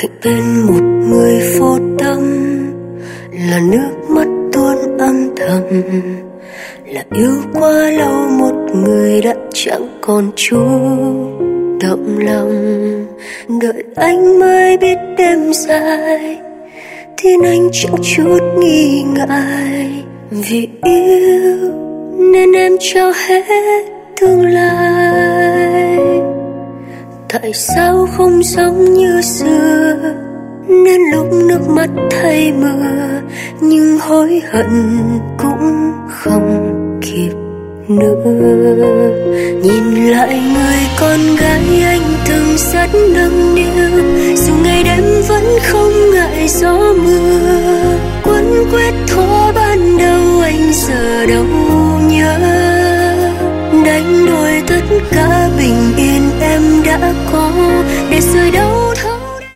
cạnh bên một người vô tâm, là nước mắt tuôn âm thầm, là yêu quá lâu một người đã chẳng còn chút động lòng. Đợi anh mới biết đêm dài, thiên anh chẳng chút nghi ngại, vì yêu nên em trao hết tương lai. Tại sao không giống như xưa, nên lúc nước mắt thay mưa, nhưng hối hận cũng không kịp nữa. Nhìn lại người con gái anh từng rất nâng niu, dù ngày đêm vẫn không ngại gió mưa. Quấn quýt thuở ban đầu anh giờ đâu nhớ, đánh đổi tất cả bình yên em đã có, để rồi đâu